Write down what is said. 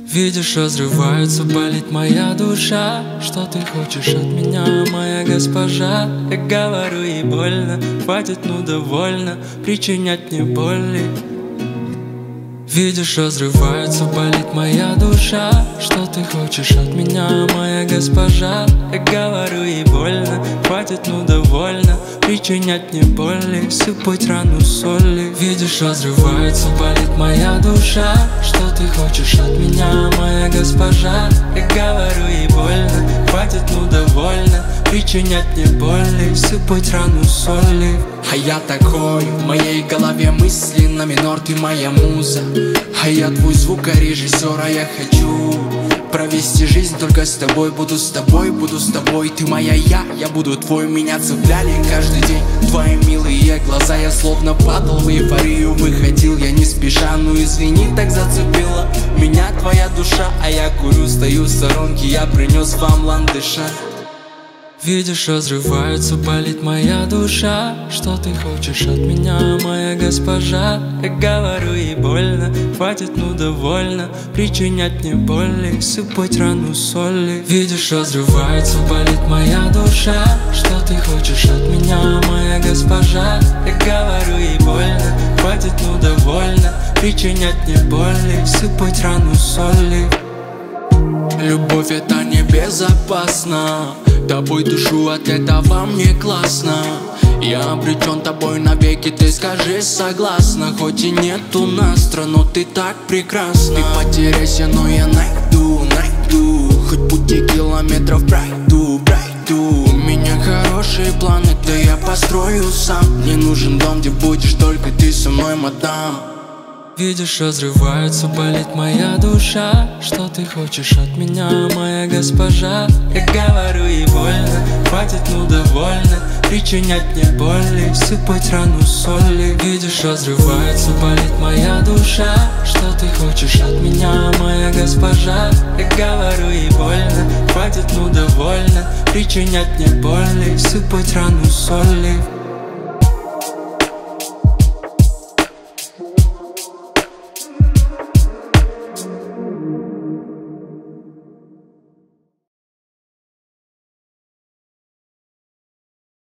Видишь, разрывается, болит моя душа. Что ты хочешь от меня, моя госпожа? Я говорю, ей больно, хватит, ну довольно причинять мне боли. Видишь, разрывается, болит моя душа. Что ты хочешь от меня, моя госпожа? Я говорю, ей больно, хватит, ну довольно причинять мне боли, сыпать рану соли. Видишь, разрывается, болит моя душа. Что ты хочешь от меня, моя госпожа? Я говорю, ей больно, хватит, ну довольно причинять мне боли, сыпать рану соли. А я такой, в моей голове мысли на минор, ты моя муза. А я твой звукорежиссер, а я хочу провести жизнь только с тобой. Буду с тобой, буду с тобой, ты моя я буду твой. Меня цепляли каждый день твои милые глаза. Я словно падал в эйфорию, выходил я не спеша. Ну извини, так зацепила меня твоя душа. А я курю, стою в сторонке, я принес вам ландыша. Видишь, разрывается, болит моя душа. Что ты хочешь от меня, моя госпожа? Я говорю, ей больно, хватит, ну довольно причинять мне боли, сыпать рану соли. Видишь, разрывается, болит моя душа. Что ты хочешь от меня, моя госпожа? Я говорю, ей больно, хватит, ну довольно причинять мне боли, сыпать рану соли. Любовь это не безопасно, тобой душу, от этого мне классно. Я обречен тобой навеки, ты скажи согласна. Хоть и нету настро, но ты так прекрасна. Ты потеряйся, но я найду. Хоть пути километров пройду. У меня хорошие планы, да я построю сам. Мне нужен дом, где будешь только ты со мной, мадам. Видишь, разрывается, болит моя душа. Что ты хочешь от меня, моя госпожа? Я говорю, ей больно, хватит, ну довольно причинять мне боли, сыпать рану соли. Видишь, разрывается, болит моя душа. Что ты хочешь от меня, моя госпожа? Я говорю, ей больно, хватит, ну довольно причинять мне боли, сыпать рану соли.